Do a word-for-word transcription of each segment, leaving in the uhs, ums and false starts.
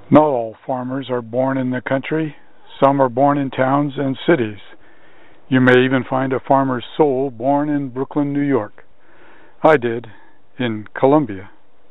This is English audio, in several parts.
Not all farmers are born in the country. Some are born in towns and cities. You may even find a farmer's soul born in Brooklyn, New York. I did, in Columbia.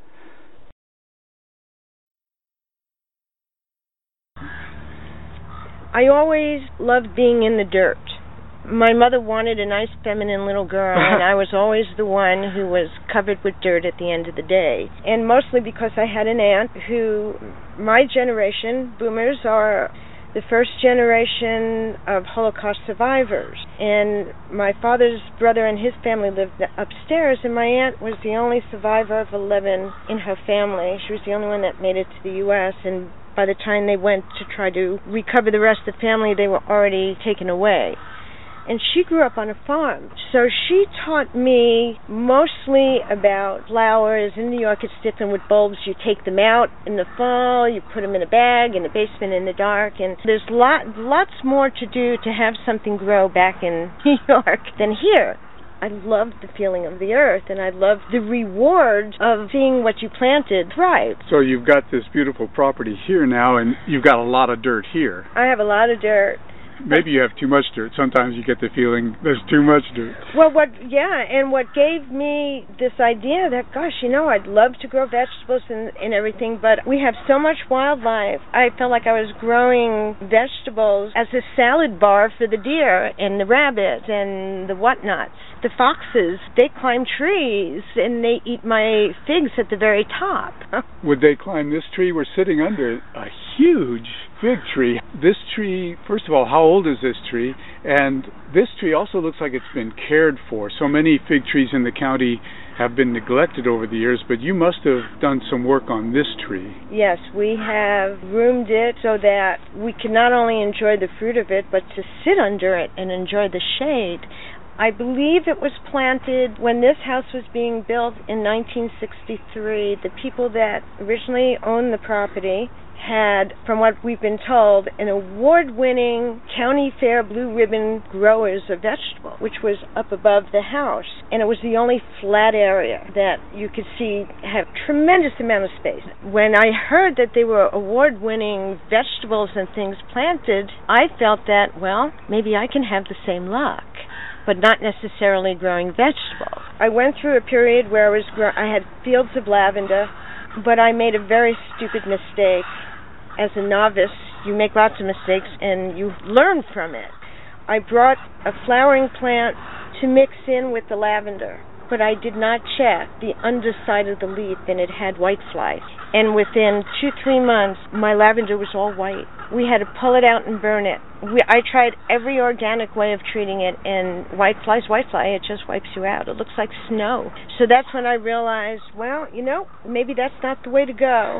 I always loved being in the dirt. My mother wanted a nice feminine little girl, and I was always the one who was covered with dirt at the end of the day. And mostly because I had an aunt who, my generation, boomers, are the first generation of Holocaust survivors. And my father's brother and his family lived upstairs, and my aunt was the only survivor of eleven in her family. She was the only one that made it to the U S, and by the time they went to try to recover the rest of the family, they were already taken away. And she grew up on a farm. So she taught me mostly about flowers. In New York, it's different with bulbs. You take them out in the fall, you put them in a bag in the basement in the dark, and there's lot, lots more to do to have something grow back in New York than here. I loved the feeling of the earth, and I loved the reward of seeing what you planted thrive. So you've got this beautiful property here now, and you've got a lot of dirt here. I have a lot of dirt. Maybe you have too much dirt. Sometimes you get the feeling there's too much dirt. Well, what, yeah, and what gave me this idea that, gosh, you know, I'd love to grow vegetables and, and everything, but we have so much wildlife. I felt like I was growing vegetables as a salad bar for the deer and the rabbits and the whatnots. The foxes, they climb trees and they eat my figs at the very top. Would they climb this tree? We're sitting under a huge fig tree. This tree, first of all, how old is this tree? And this tree also looks like it's been cared for. So many fig trees in the county have been neglected over the years, but you must have done some work on this tree. Yes, we have roomed it so that we can not only enjoy the fruit of it, but to sit under it and enjoy the shade. I believe it was planted when this house was being built in nineteen sixty-three. The people that originally owned the property had, from what we've been told, an award-winning county fair blue ribbon growers of vegetable, which was up above the house. And it was the only flat area that you could see have tremendous amount of space. When I heard that they were award-winning vegetables and things planted, I felt that, well, maybe I can have the same luck, but not necessarily growing vegetables. I went through a period where I was grow- I had fields of lavender, but I made a very stupid mistake. As a novice, you make lots of mistakes and you learn from it. I brought a flowering plant to mix in with the lavender, but I did not check the underside of the leaf, and it had whitefly. And within two, three months, my lavender was all white. We had to pull it out and burn it. We, I tried every organic way of treating it, and whitefly's whitefly, it just wipes you out. It looks like snow. So that's when I realized, well, you know, maybe that's not the way to go.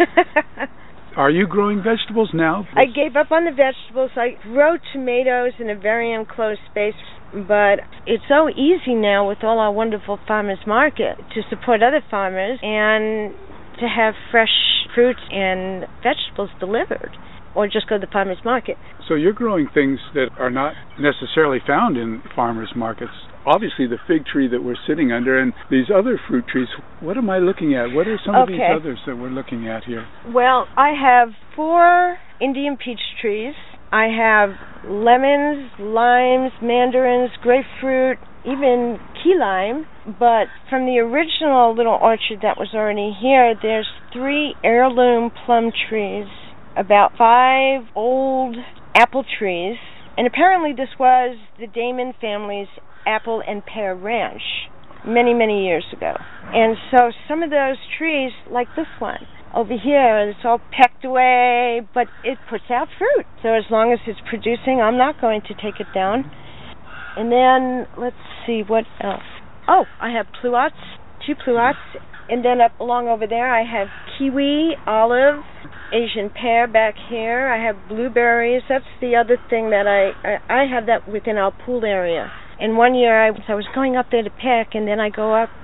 Are you growing vegetables now? I gave up on the vegetables. I grow tomatoes in a very enclosed space, but it's so easy now with all our wonderful farmers market to support other farmers and to have fresh fruits and vegetables delivered, or just go to the farmers market. So you're growing things that are not necessarily found in farmers markets. Obviously the fig tree that we're sitting under and these other fruit trees. What am I looking at? What are some okay. of these others that we're looking at here? Well, I have four Indian peach trees. I have lemons, limes, mandarins, grapefruit, even key lime. But from the original little orchard that was already here, there's three heirloom plum trees, about five old apple trees, and apparently this was the Damon family's apple and pear ranch many, many years ago. And so some of those trees, like this one over here, it's all pecked away, but it puts out fruit. So as long as it's producing, I'm not going to take it down. And then, let's see, what else? Oh, I have pluots, two pluots. And then up along over there, I have kiwi, olive, Asian pear back here. I have blueberries. That's the other thing that I, I, I have that within our pool area. And one year I, I was going up there to pick, and then I go up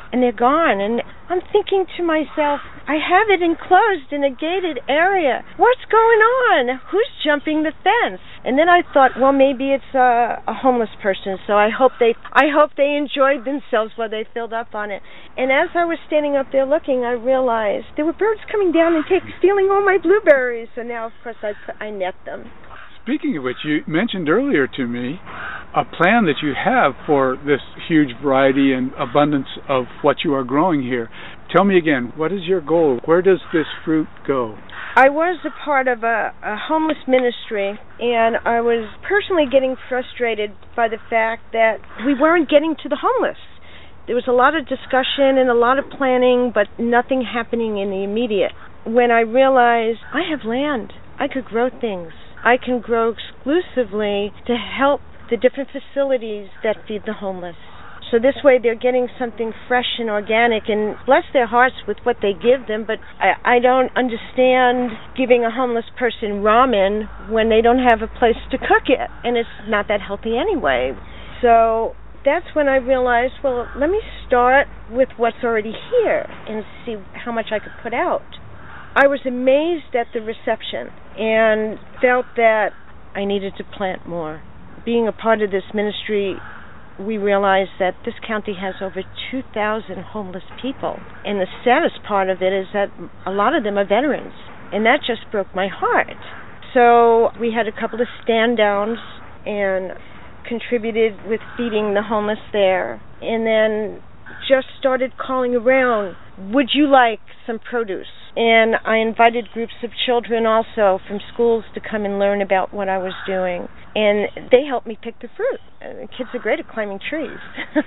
and they're gone. And I'm thinking to myself, I have it enclosed in a gated area. What's going on? Who's jumping the fence? And then I thought, well, maybe it's a, a homeless person. So I hope they, I hope they enjoyed themselves while they filled up on it. And as I was standing up there looking, I realized there were birds coming down and take, stealing all my blueberries. So now, of course, I put, I net them. Speaking of which, you mentioned earlier to me a plan that you have for this huge variety and abundance of what you are growing here. Tell me again, what is your goal? Where does this fruit go? I was a part of a, a homeless ministry, and I was personally getting frustrated by the fact that we weren't getting to the homeless. There was a lot of discussion and a lot of planning, but nothing happening in the immediate. When I realized I have land, I could grow things. I can grow exclusively to help the different facilities that feed the homeless. So this way they're getting something fresh and organic, and bless their hearts with what they give them, but I, I don't understand giving a homeless person ramen when they don't have a place to cook it, and it's not that healthy anyway. So that's when I realized, well, let me start with what's already here and see how much I could put out. I was amazed at the reception and felt that I needed to plant more. Being a part of this ministry, we realized that this county has over two thousand homeless people. And the saddest part of it is that a lot of them are veterans. And that just broke my heart. So we had a couple of stand-downs and contributed with feeding the homeless there. And then just started calling around, would you like some produce? And I invited groups of children also from schools to come and learn about what I was doing. And they helped me pick the fruit. Uh, kids are great at climbing trees.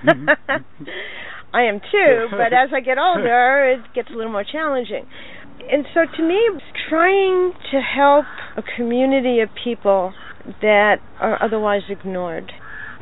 I am too, but as I get older, it gets a little more challenging. And so to me, it was trying to help a community of people that are otherwise ignored.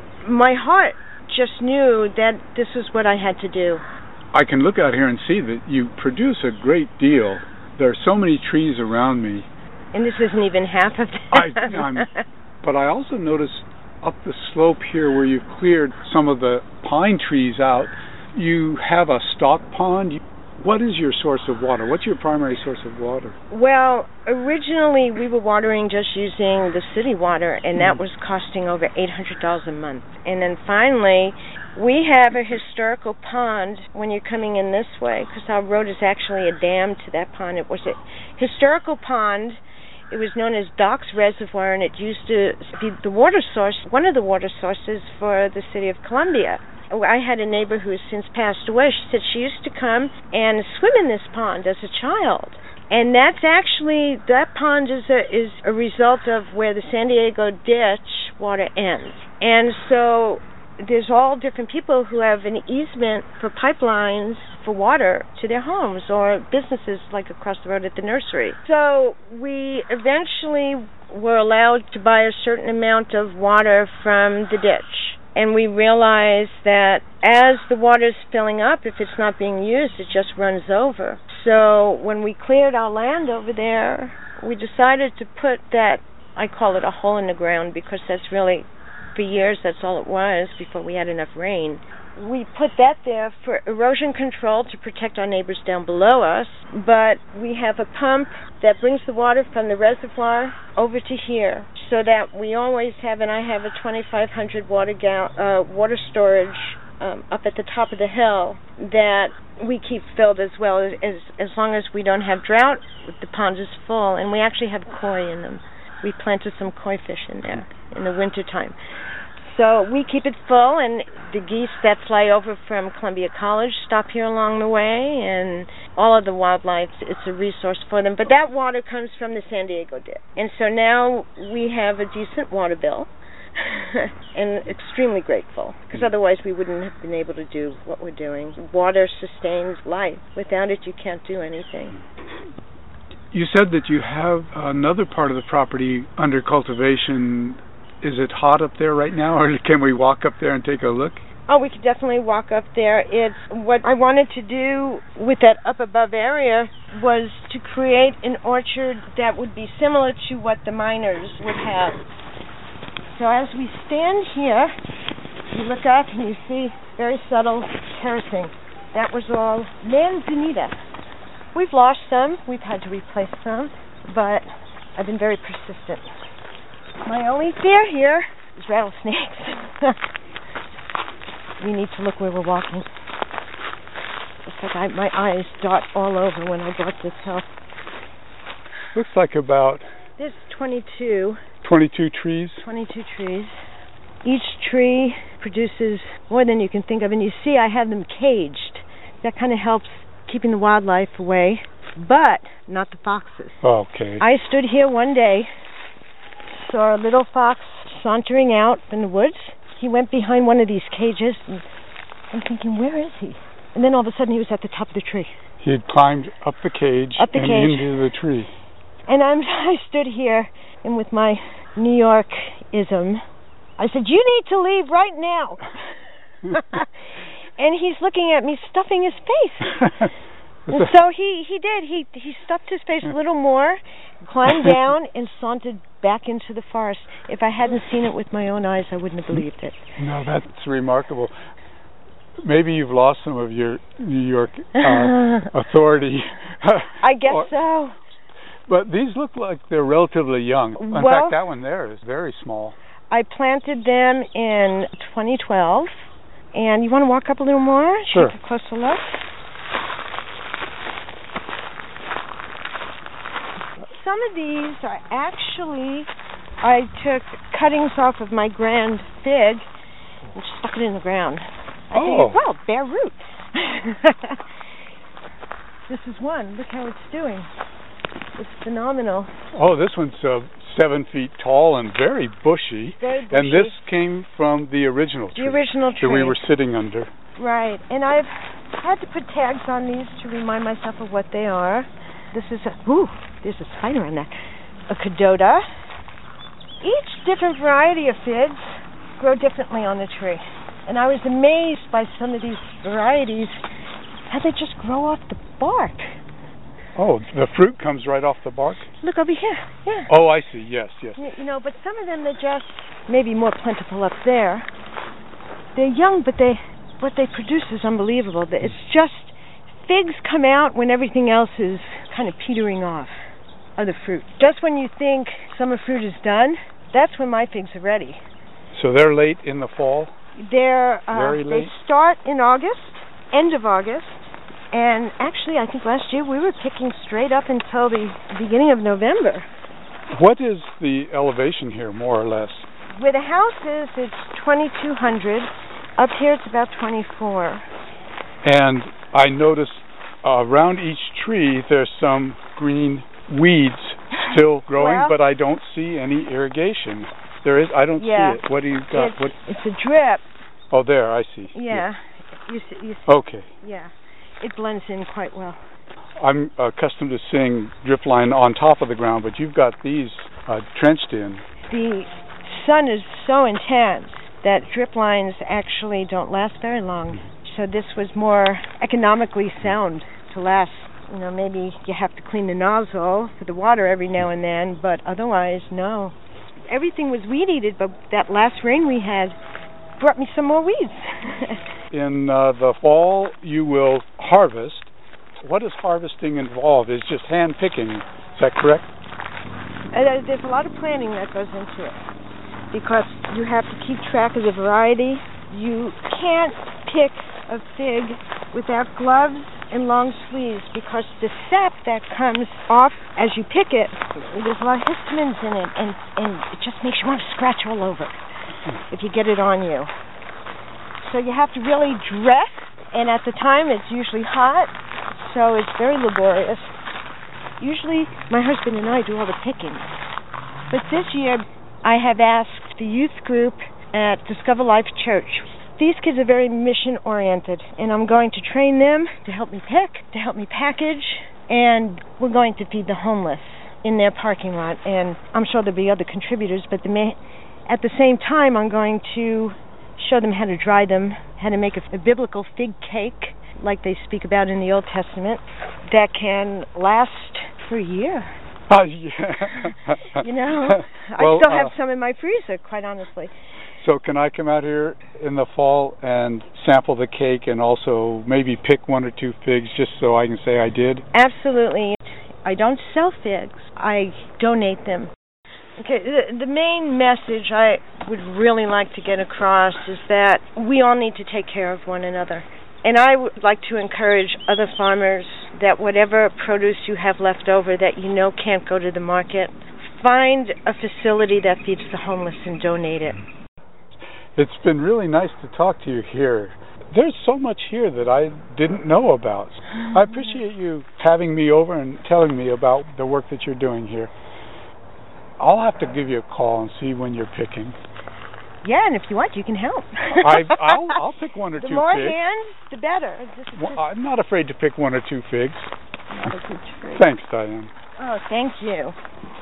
My heart just knew that this was what I had to do. I can look out here and see that you produce a great deal. There are so many trees around me. And this isn't even half of them. I, I'm, but I also noticed up the slope here where you've cleared some of the pine trees out, you have a stock pond. What is your source of water? What's your primary source of water? Well, originally we were watering just using the city water, and that was costing over eight hundred dollars a month. And then finally, we have a historical pond when you're coming in this way, because our road is actually a dam to that pond. It was a historical pond. It was known as Docks Reservoir, and it used to be the water source, one of the water sources for the city of Columbia. I had a neighbor who has since passed away. She said she used to come and swim in this pond as a child. And that's actually, that pond is a, is a result of where the San Diego ditch water ends. And so there's all different people who have an easement for pipelines for water to their homes or businesses like across the road at the nursery. So we eventually were allowed to buy a certain amount of water from the ditch. And we realized that as the water's filling up, if it's not being used, it just runs over. So when we cleared our land over there, we decided to put that, I call it a hole in the ground, because that's really, for years, that's all it was before we had enough rain. We put that there for erosion control to protect our neighbors down below us, but we have a pump that brings the water from the reservoir over to here, so that we always have, and I have a twenty-five hundred water gal- uh, water storage um, up at the top of the hill that we keep filled as well. As as long as we don't have drought, the pond is full, and we actually have koi in them. We planted some koi fish in there in the wintertime. So we keep it full, and the geese that fly over from Columbia College stop here along the way, and all of the wildlife, it's a resource for them. But that water comes from the San Diego dip. And so now we have a decent water bill, and extremely grateful, because otherwise we wouldn't have been able to do what we're doing. Water sustains life. Without it, you can't do anything. You said that you have another part of the property under cultivation. Is it hot up there right now, or can we walk up there and take a look? Oh, we could definitely walk up there. It's what I wanted to do with that up above area was to create an orchard that would be similar to what the miners would have. So as we stand here, you look up and you see very subtle terracing. that was all manzanita. We've lost some, we've had to replace some, but I've been very persistent. My only fear here is rattlesnakes. We need to look where we're walking. It's like I, my eyes dot all over when I bought this house. Looks like about There's twenty-two. twenty-two trees. twenty-two trees. Each tree produces more than you can think of. And you see I have them caged. That kind of helps keeping the wildlife away, but not the foxes. Okay. I stood here one day, saw a little fox sauntering out in the woods. He went behind one of these cages, and I'm thinking, where is he? And then all of a sudden he was at the top of the tree. He had climbed up the cage Up the and cage. into the tree. And I'm, I stood here, and with my New York-ism, I said, you need to leave right now. And he's looking at me, stuffing his face. And so he, he did. He he stuffed his face a little more, climbed down, and sauntered back into the forest. If I hadn't seen it with my own eyes, I wouldn't have believed it. No, that's remarkable. Maybe you've lost some of your New York uh, authority. I guess or, so. But these look like they're relatively young. In well, fact, that one there is very small. I planted them in twenty twelve. And you want to walk up a little more? Sure. Take a closer look. Some of these are actually, I took cuttings off of my grand fig and stuck it in the ground. I Oh. figured, well, bare root. This is one. Look how it's doing. It's phenomenal. Oh, this one's uh, seven feet tall and very bushy. Very bushy. And this came from the original tree. The original tree. That we were sitting under. Right. And I've had to put tags on these to remind myself of what they are. This is a, ooh, there's a spider on that. A cadota. Each different variety of figs grow differently on the tree. And I was amazed by some of these varieties, how they just grow off the bark. Oh, the fruit comes right off the bark? Look over here, yeah. Oh, I see, yes, yes. You, you know, but some of them, they're just maybe more plentiful up there. They're young, but they what they produce is unbelievable. It's just, figs come out when everything else is kind of petering off of the fruit. Just when you think summer fruit is done, that's when my figs are ready. So they're late in the fall? They're, uh, Very late? They start in August, end of August. And actually, I think last year we were picking straight up until the beginning of November. What is the elevation here, more or less? Where the house is, it's twenty-two hundred. Up here, it's about twenty-four. And I noticed uh, around each tree there's some green weeds still growing, well, but I don't see any irrigation. There is. I don't yeah, see it. What do you got? It's, what? it's a drip. Oh, there. I see. Yeah. You see, you see. Okay. Yeah. It blends in quite well. I'm accustomed to seeing drip line on top of the ground, but you've got these uh, trenched in. The sun is so intense that drip lines actually don't last very long. So this was more economically sound to last. You know, maybe you have to clean the nozzle for the water every now and then, but otherwise, no. Everything was weed eated, but that last rain we had brought me some more weeds. In uh, the fall, you will harvest. What does harvesting involve? Is just hand picking. Is that correct? Uh, there's a lot of planning that goes into it because you have to keep track of the variety. You can't pick a fig without gloves and long sleeves because the sap that comes off as you pick it, there's a lot of histamines in it, and, and it just makes you want to scratch all over if you get it on you. So you have to really dress, and at the time it's usually hot, so it's very laborious. Usually my husband and I do all the picking. But this year I have asked the youth group at Discover Life Church. These kids are very mission-oriented, and I'm going to train them to help me pick, to help me package, and we're going to feed the homeless in their parking lot. And I'm sure there'll be other contributors, but the ma- at the same time I'm going to show them how to dry them, how to make a, a biblical fig cake, like they speak about in the Old Testament, that can last for a year. Oh, yeah. You know, well, I still have uh, some in my freezer, quite honestly. So can I come out here in the fall and sample the cake and also maybe pick one or two figs just so I can say I did? Absolutely. I don't sell figs. I donate them. Okay, the, the main message I would really like to get across is that we all need to take care of one another. And I would like to encourage other farmers that whatever produce you have left over that you know can't go to the market, find a facility that feeds the homeless and donate it. It's been really nice to talk to you here. There's so much here that I didn't know about. I appreciate you having me over and telling me about the work that you're doing here. I'll have to give you a call and see when you're picking. Yeah, and if you want, you can help. I, I'll, I'll pick one or the two more figs. hands, the better. Well, I'm not afraid to pick one or two figs. Not a good tree. Thanks, Diane. Oh, thank you.